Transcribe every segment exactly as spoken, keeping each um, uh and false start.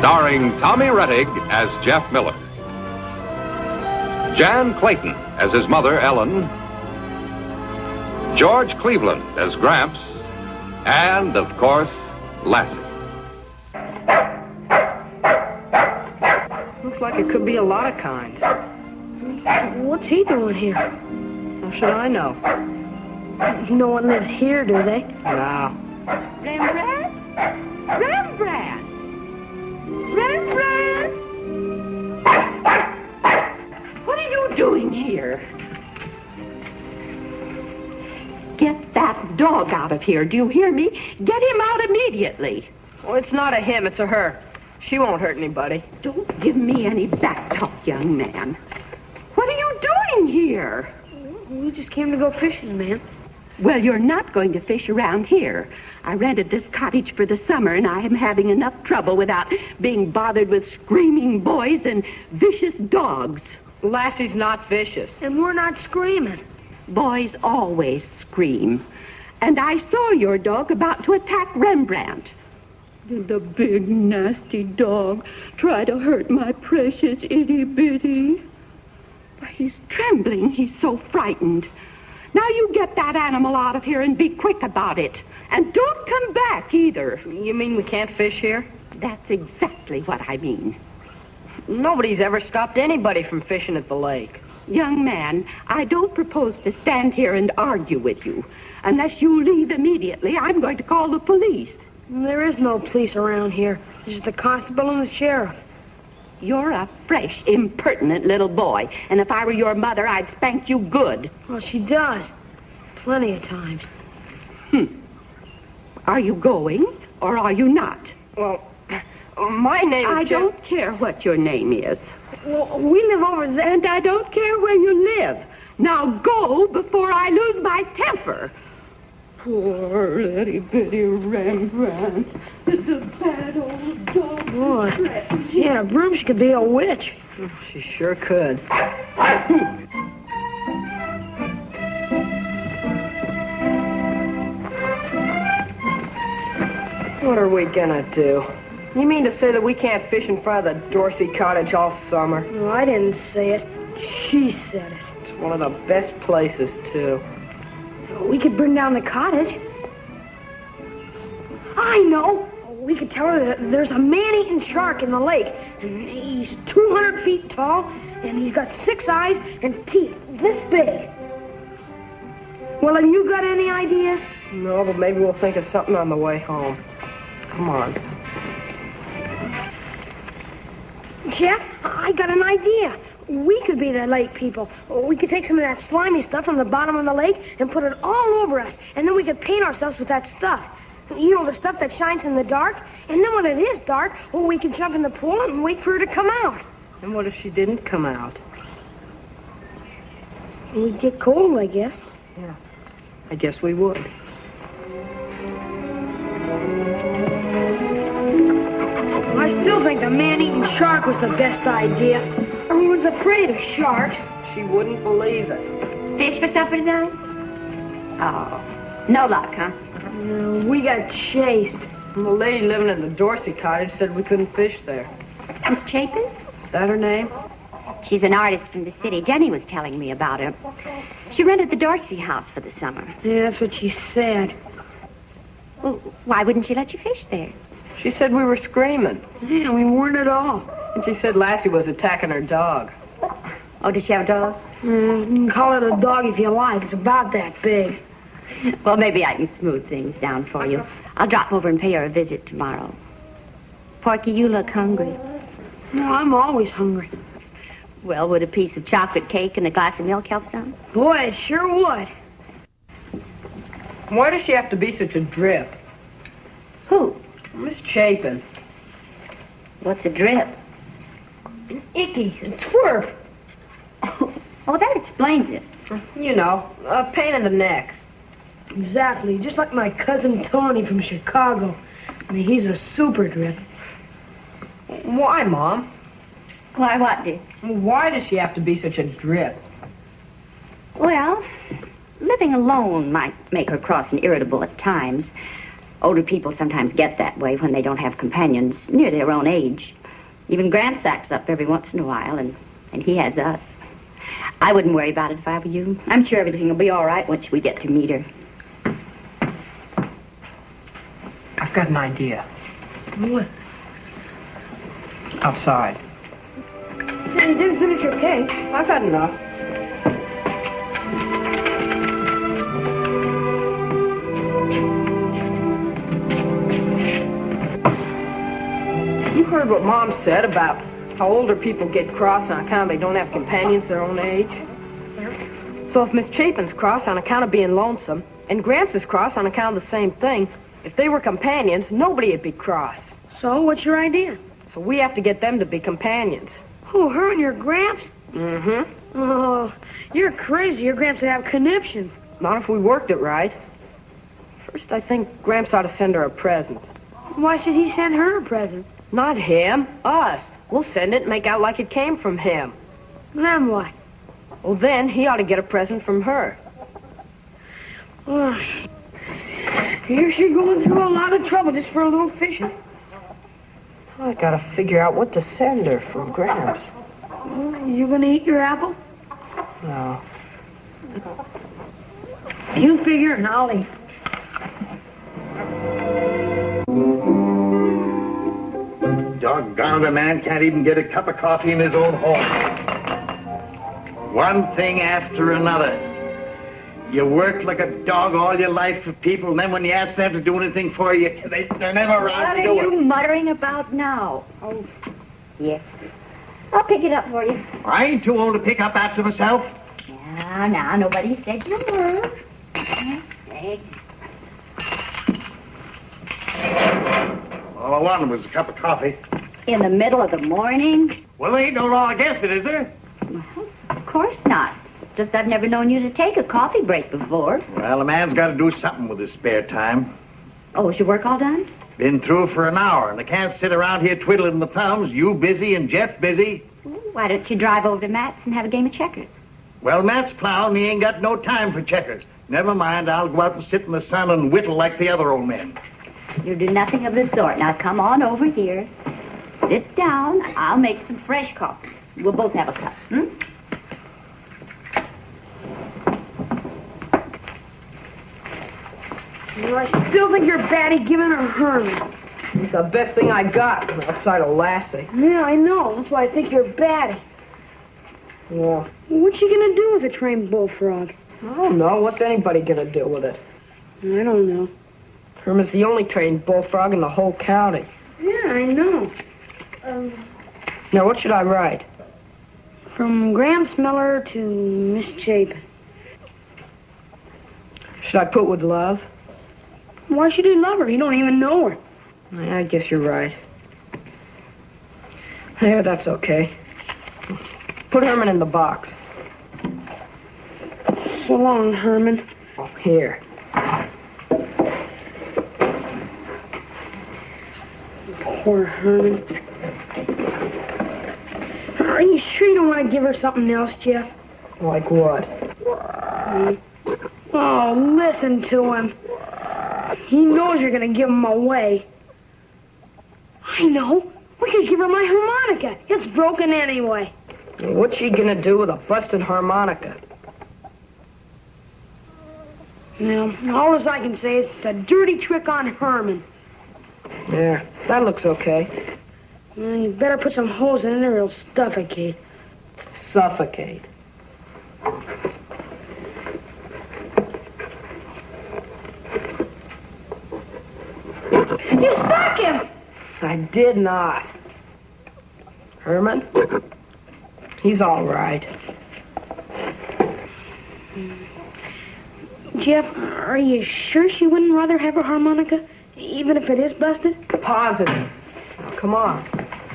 Starring Tommy Rettig as Jeff Miller, Jan Clayton as his mother, Ellen, George Cleveland as Gramps, and, of course, Lassie. Looks like it could be a lot of kinds. What's he doing here? How should I know? No one lives here, do they? No. Rembrandt? Rembrandt! Rembrandt! What are you doing here? Get that dog out of here. Do you hear me? Get him out immediately. Well, it's not a him, it's a her. She won't hurt anybody. Don't give me any back talk, young man. What are you doing here? We just came to go fishing, ma'am. Well, you're not going to fish around here. I rented this cottage for the summer, and I am having enough trouble without being bothered with screaming boys and vicious dogs. Lassie's not vicious. And we're not screaming. Boys always scream. And I saw your dog about to attack Rembrandt. Did the big, nasty dog try to hurt my precious itty-bitty? But he's trembling. He's so frightened. Now you get that animal out of here and be quick about it. And don't come back either. You mean we can't fish here? That's exactly what I mean. Nobody's ever stopped anybody from fishing at the lake. Young man, I don't propose to stand here and argue with you. Unless you leave immediately, I'm going to call the police. There is no police around here. There's just the constable and the sheriff. You're a fresh, impertinent little boy. And if I were your mother, I'd spank you good. Well, she does. Plenty of times. Hmm. Are you going, or are you not? Well, my name is I Jeff... don't care what your name is. Well, we live over there. And I don't care where you live. Now go before I lose my temper. Poor itty-bitty Rembrandt. The bad old dog. Boy, she had a broom, she could be a witch. She sure could. What are we gonna do? You mean to say that we can't fish in front of the Dorsey cottage all summer? No, I didn't say it. She said it. It's one of the best places, too. We could bring down the cottage. I know. We could tell her that there's a man-eating shark in the lake. And he's two hundred feet tall, and he's got six eyes and teeth this big. Well, have you got any ideas? No, but maybe we'll think of something on the way home. Come on. Jeff, I got an idea. We could be the lake people. We could take some of that slimy stuff from the bottom of the lake and put it all over us. And then we could paint ourselves with that stuff. You know, the stuff that shines in the dark. And then when it is dark, well, we can jump in the pool and wait for her to come out. And what if she didn't come out? We'd get cold, I guess. Yeah, I guess we would. I still think the man-eating shark was the best idea. Everyone's afraid of sharks. She wouldn't believe it. Fish for supper tonight? Oh, no luck, huh? Uh, we got chased. And the lady living in the Dorsey cottage said we couldn't fish there. Miss Chapin? Is that her name? She's an artist from the city. Jenny was telling me about her. She rented the Dorsey house for the summer. Yeah, that's what she said. Well, why wouldn't she let you fish there? She said we were screaming. Yeah, we weren't at all. And she said Lassie was attacking her dog. Oh, does she have a dog? Mm, you can call it a dog if you like. It's about that big. Well, maybe I can smooth things down for you. I'll drop over and pay her a visit tomorrow. Porky, you look hungry. No, I'm always hungry. Well, would a piece of chocolate cake and a glass of milk help some? Boy, it sure would. Why does she have to be such a drip? Who? Miss Chapin. What's a drip? An icky, a twerp. Oh, oh, that explains it. You know, a pain in the neck. Exactly, just like my cousin Tony from Chicago. I mean, he's a super drip. Why, Mom? Why, what, dear? Why does she have to be such a drip? Well, living alone might make her cross and irritable at times. Older people sometimes get that way when they don't have companions near their own age. Even Gramps acts up every once in a while, and, and he has us. I wouldn't worry about it if I were you. I'm sure everything will be all right once we get to meet her. I've got an idea. What? Outside. Hey, you didn't finish your cake. I've had enough. You heard what Mom said about how older people get cross on account they don't have companions their own age? So if Miss Chapin's cross on account of being lonesome, and Gramps is cross on account of the same thing, if they were companions, nobody would be cross. So, what's your idea? So we have to get them to be companions. Who, her and your Gramps? Mm-hmm. Oh, you're crazy. Your Gramps would have conniptions. Not if we worked it right. First, I think Gramps ought to send her a present. Why should he send her a present? Not him, us. We'll send it and make out like it came from him. Then what? Well, then he ought to get a present from her. Oh, you're sure going through a lot of trouble just for a little fishing. I gotta figure out what to send her from Gramps. You gonna eat your apple? No. You figure and I'll eat. Doggone, a man can't even get a cup of coffee in his own home. One thing after another. You work like a dog all your life for people, and then when you ask them to do anything for you, they, they're never around to do it. What are you muttering about now? Oh, yes. I'll pick it up for you. I ain't too old to pick up after myself. Now, now, nobody said you were. All I wanted was a cup of coffee. In the middle of the morning? Well, there ain't no law against it, is there? Well, of course not. It's just I've never known you to take a coffee break before. Well, a man's got to do something with his spare time. Oh, is your work all done? Been through for an hour, and I can't sit around here twiddling my thumbs. You busy and Jeff busy. Why don't you drive over to Matt's and have a game of checkers? Well, Matt's plowing, he ain't got no time for checkers. Never mind, I'll go out and sit in the sun and whittle like the other old men. You'll do nothing of the sort. Now, come on over here. Sit down. I'll make some fresh coffee. We'll both have a cup, hmm? Well, I still think you're batty giving her Herman. It's the best thing I got outside of Lassie. Yeah, I know. That's why I think you're batty. Yeah. What's she gonna do with a trained bullfrog? I don't know. What's anybody gonna do with it? I don't know. Herman's the only trained bullfrog in the whole county. Yeah, I know. Um, Now, what should I write? from Gramps Miller to Miss Chapin. Should I put with love? Why should he love her? He don't even know her. Yeah, I guess you're right. There, that's okay. Put Herman in the box. So long, Herman. Oh, here. Poor Herman. Are you sure you don't want to give her something else, Jeff? Like what? Oh, listen to him. He knows you're going to give him away. I know. We could give her my harmonica. It's broken anyway. What's she gonna do with a busted harmonica? Now, all as I can say is it's a dirty trick on Herman. Yeah, that looks okay. Well, you better put some holes in it or it'll suffocate. Suffocate. You stuck him! I did not. Herman? He's all right. Jeff, are you sure she wouldn't rather have a harmonica, even if it is busted? Positive. Now, come on.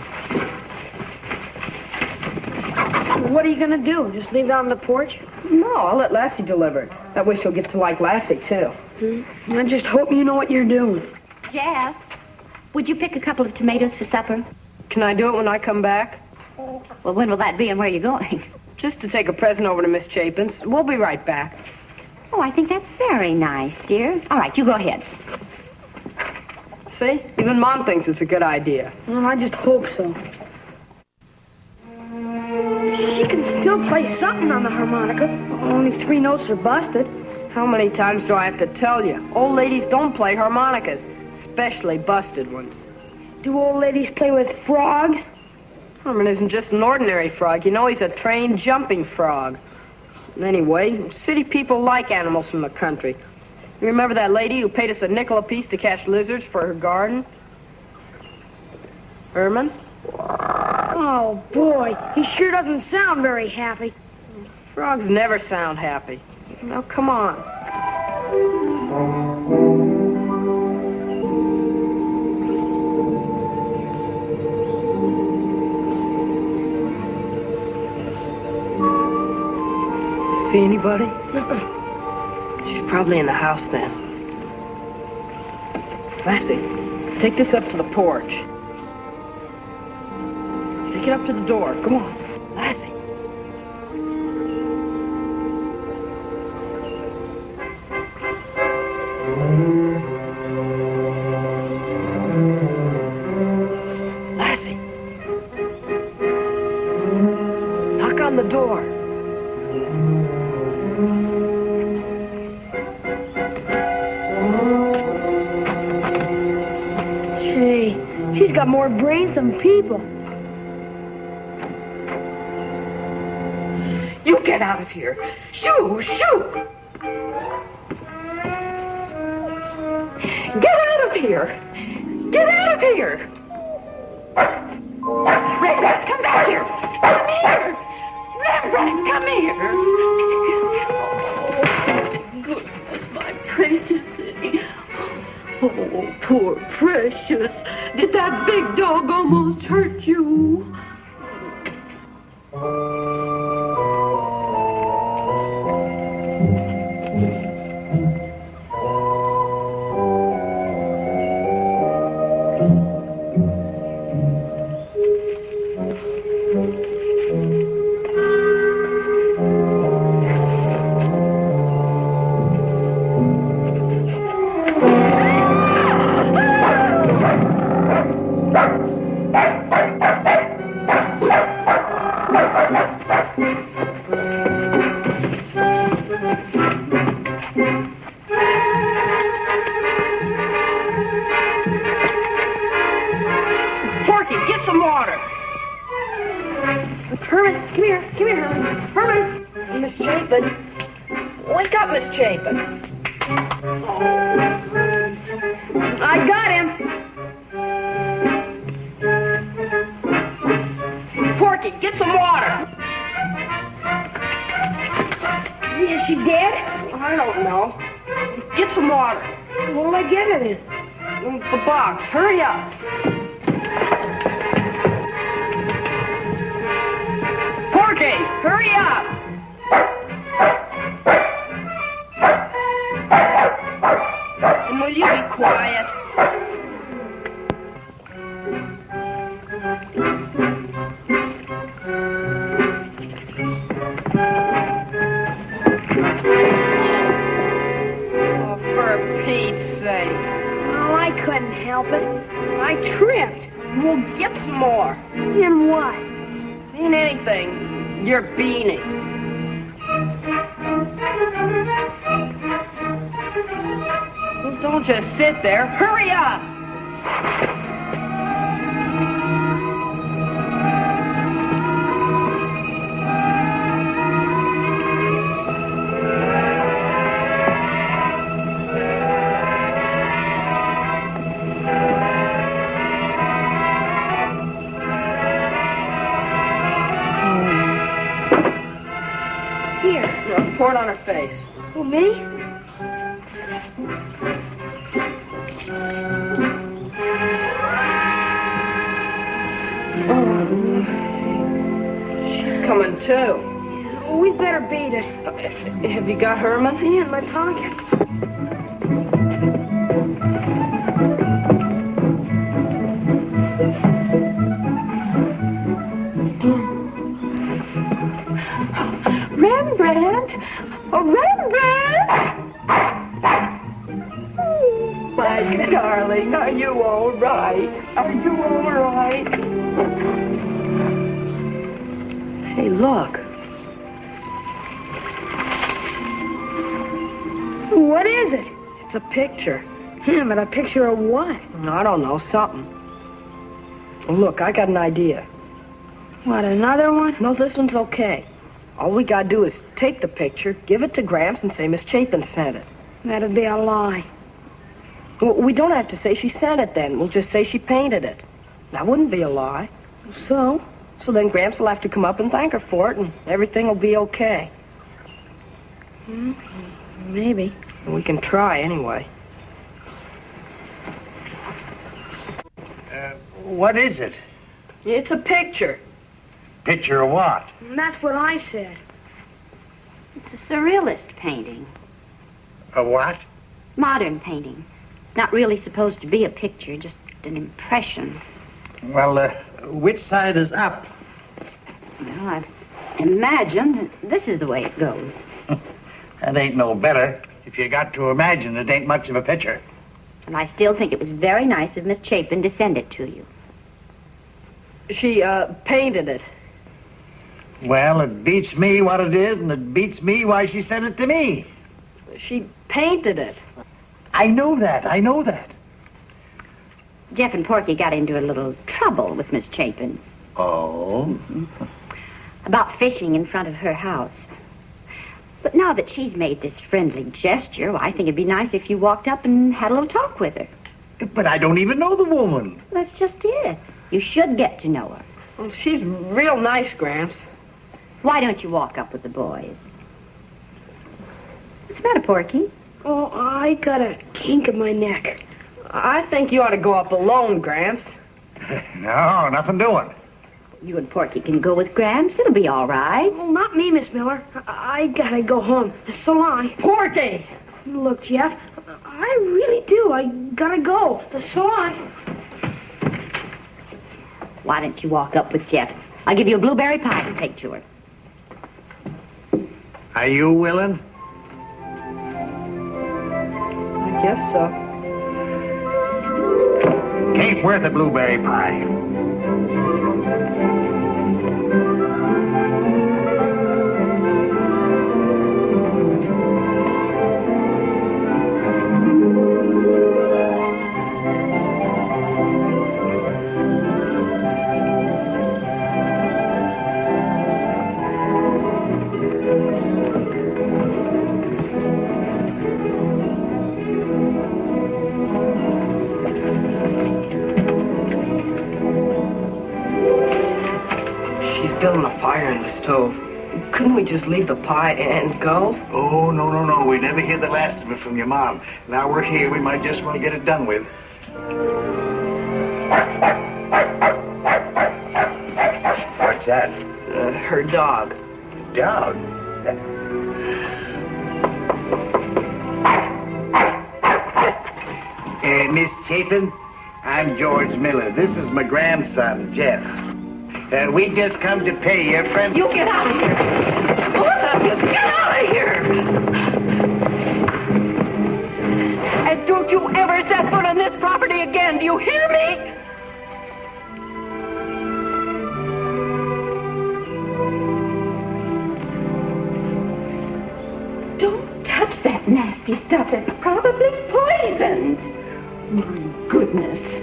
What are you going to do? Just leave it on the porch? No, I'll let Lassie deliver it. That way she'll get to like Lassie, too. Hmm. I just hope you know what you're doing. Jeff, would you pick a couple of tomatoes for supper? Can I do it when I come back? Well, when will that be and where are you going? Just to take a present over to Miss Chapin's. We'll be right back. Oh, I think that's very nice, dear. All right, you go ahead. See? Even Mom thinks it's a good idea. Well, I just hope so. She can still play something on the harmonica. Only three notes are busted. How many times do I have to tell you? Old ladies don't play harmonicas, especially busted ones. Do old ladies play with frogs? Herman isn't just an ordinary frog. You know, he's a trained jumping frog. Anyway, city people like animals from the country. You remember that lady who paid us a nickel apiece to catch lizards for her garden? Herman? Oh, boy. He sure doesn't sound very happy. Frogs never sound happy. Now, come on. See anybody? She's probably in the house then. Lassie, take this up to the porch. Take it up to the door. Come on. Lassie. Lassie. Knock on the door. Gee, she's got more brains than people. You get out of here. Shoo, shoo. Get out of here. Get out of here. Rembrandt, come back here. Come here. Rembrandt, come here. Oh, goodness, my precious. Oh, poor Precious. Did that big dog almost hurt you? Hurry up. Porky, hurry up. And will you be quiet? Oh, for Pete's sake. I couldn't help it. I tripped. We'll get some more. In what? In anything. You're beaning. Well, don't just sit there. Hurry up! Pour it on her face. Who, me? Oh. She's coming too. Well, we better beat it. Uh, have you got Herman? Yeah, in my pocket. Rembrandt! Oh, Rembrandt! My darling. darling, are you all right? Are you all right? Hey, look. What is it? It's a picture. Yeah, but a picture of what? I don't know, something. Look, I got an idea. What, another one? No, this one's okay. All we gotta do is take the picture, give it to Gramps, and say Miss Chapin sent it. That'd be a lie. W- We don't have to say she sent it then. We'll just say she painted it. That wouldn't be a lie. So? So then Gramps will have to come up and thank her for it, and everything will be okay. Hmm, maybe. And we can try anyway. Uh, what is it? It's a picture. Picture of what? That's what I said. It's a surrealist painting. A what? Modern painting. It's not really supposed to be a picture, just an impression. Well, uh, which side is up? Well, I imagine that this is the way it goes. That ain't no better. If you got to imagine, it ain't much of a picture. And I still think it was very nice of Miss Chapin to send it to you. She, uh, painted it. Well, it beats me what it is, and it beats me why she sent it to me. She painted it. I know that. I know that. Jeff and Porky got into a little trouble with Miss Chapin Oh? about fishing in front of her house. But now that she's made this friendly gesture, well, I think it'd be nice if you walked up and had a little talk with her. But I don't even know the woman. That's just it. You should get to know her. Well, she's real nice, Gramps. Why don't you walk up with the boys? What's the matter, Porky? Oh, I got a kink in my neck. I think you ought to go up alone, Gramps. No, nothing doing. You and Porky can go with Gramps. It'll be all right. Well, not me, Miss Miller. I, I gotta go home. So long. Porky! Look, Jeff, I really do. I gotta go. So long. Why don't you walk up with Jeff? I'll give you a blueberry pie to take to her. Are you willing? I guess so. Ain't worth a blueberry pie. Building a fire in the stove. Couldn't we just leave the pie and go? Oh, no, no, no. We never hear the last of it from your mom. Now we're here. We might just want to get it done with. What's that? Uh, her dog. Dog? Uh, Miss Chapin, I'm George Miller. This is my grandson, Jeff. Uh, we just come to pay your friend... You get out of here! Both of you, get out of here! And don't you ever set foot on this property again, do you hear me? Don't touch that nasty stuff. It's probably poisoned. My goodness.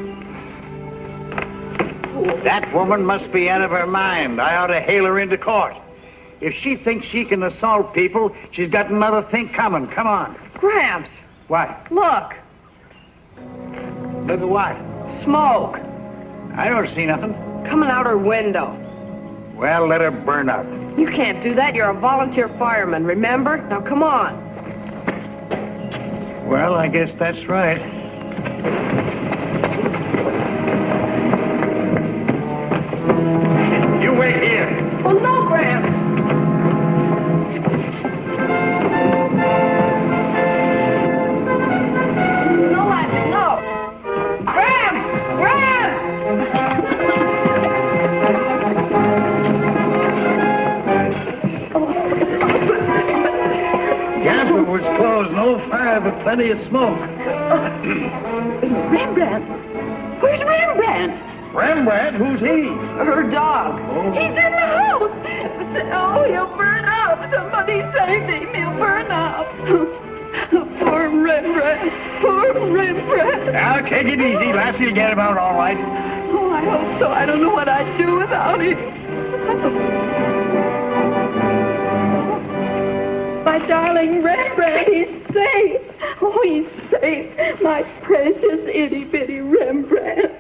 That woman must be out of her mind. I ought to hail her into court. If she thinks she can assault people, she's got another thing coming. Come on. Gramps, What? look. Look at what? Smoke. I don't see nothing. Coming out her window. Well, let her burn up. You can't do that. You're a volunteer fireman, remember? Now, come on. Well, I guess that's right. You wait here. Well, no, Gramps. No, Lassie, no. Gramps! Gramps! Gap was closed. No fire, but plenty of smoke. Rembrandt? Where's Rembrandt? Rembrandt? Who's he? Her dog. He's in the house. Oh, he'll burn up. Somebody save him. He'll burn up. Poor Rembrandt. Poor Rembrandt. Now, take it easy, Lassie. You'll get him out all right. Oh, I hope so. I don't know what I'd do without him. My darling Rembrandt, he's safe. Oh, he's safe. My precious itty-bitty Rembrandt.